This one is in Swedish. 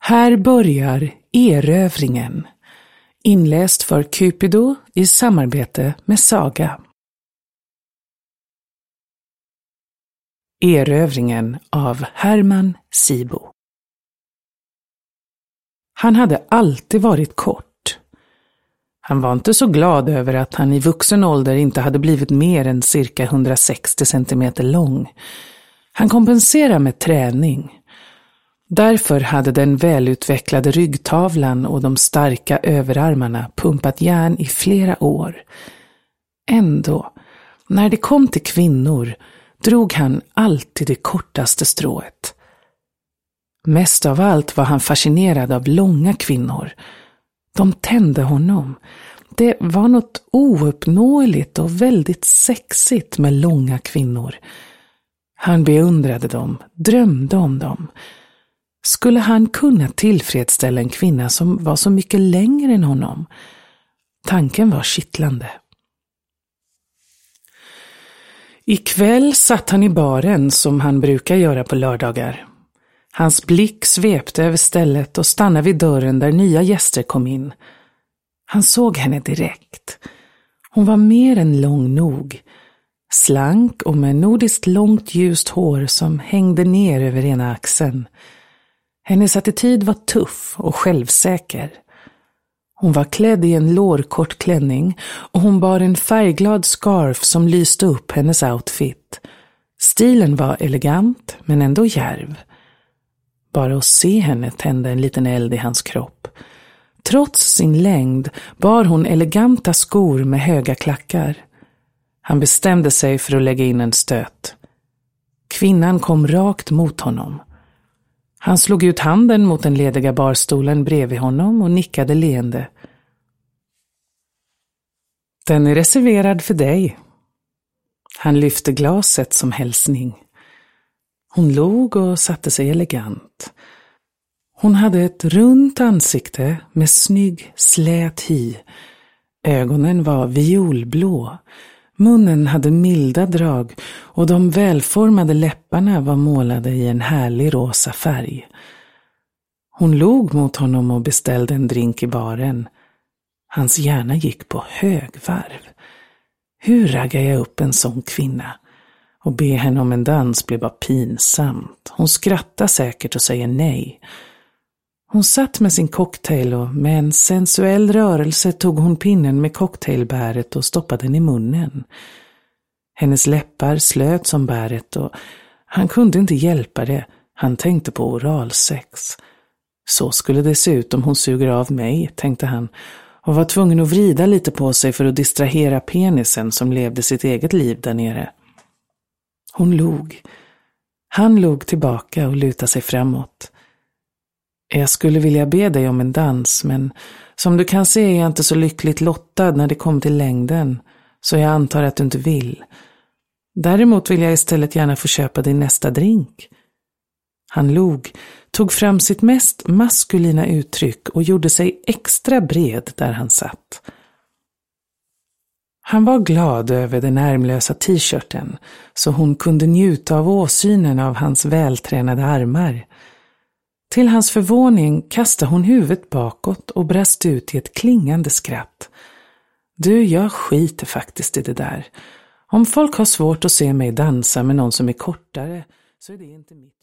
Här börjar Erövringen, inläst för Cupido i samarbete med Saga. Erövringen av Herman Sibo. Han hade alltid varit kort. Han var inte så glad över att han i vuxen ålder inte hade blivit mer än cirka 160 centimeter lång. Han kompenserade med träning. Därför hade den välutvecklade ryggtavlan och de starka överarmarna pumpat järn i flera år. Ändå, när det kom till kvinnor, drog han alltid det kortaste strået. Mest av allt var han fascinerad av långa kvinnor. De tände honom. Det var något ouppnåeligt och väldigt sexigt med långa kvinnor. Han beundrade dem, drömde om dem. Skulle han kunna tillfredsställa en kvinna som var så mycket längre än honom? Tanken var kittlande. Ikväll satt han i baren som han brukar göra på lördagar. Hans blick svepte över stället och stannade vid dörren där nya gäster kom in. Han såg henne direkt. Hon var mer än lång nog. Slank och med nordiskt långt ljust hår som hängde ner över ena axeln. Hennes attityd var tuff och självsäker. Hon var klädd i en lårkort klänning och hon bar en färgglad scarf som lyste upp hennes outfit. Stilen var elegant men ändå djärv. Bara att se henne tände en liten eld i hans kropp. Trots sin längd bar hon eleganta skor med höga klackar. Han bestämde sig för att lägga in en stöt. Kvinnan kom rakt mot honom. Han slog ut handen mot den lediga barstolen bredvid honom och nickade leende. Den är reserverad för dig. Han lyfte glaset som hälsning. Hon log och satte sig elegant. Hon hade ett runt ansikte med snygg slät hy. Ögonen var violblå. Munnen hade milda drag och de välformade läpparna var målade i en härlig rosa färg. Hon log mot honom och beställde en drink i baren. Hans hjärna gick på högvarv. Hur raggar jag upp en sån kvinna? Och be henne om en dans blev bara pinsamt. Hon skrattar säkert och säger nej. Hon satt med sin cocktail och med en sensuell rörelse tog hon pinnen med cocktailbäret och stoppade den i munnen. Hennes läppar slöt som bäret och han kunde inte hjälpa det. Han tänkte på oralsex. Så skulle det se ut om hon suger av mig, tänkte han, och var tvungen att vrida lite på sig för att distrahera penisen som levde sitt eget liv där nere. Hon log. Han log tillbaka och lutade sig framåt. Jag skulle vilja be dig om en dans, men som du kan se är jag inte så lyckligt lottad när det kommer till längden, så jag antar att du inte vill. Däremot vill jag istället gärna få köpa din nästa drink. Han log, tog fram sitt mest maskulina uttryck och gjorde sig extra bred där han satt. Han var glad över den ärmlösa t-shirten, så hon kunde njuta av åsynen av hans vältränade armar. Till hans förvåning kastade hon huvudet bakåt och brast ut i ett klingande skratt. Du, jag skiter faktiskt i det där. Om folk har svårt att se mig dansa med någon som är kortare så är det inte mitt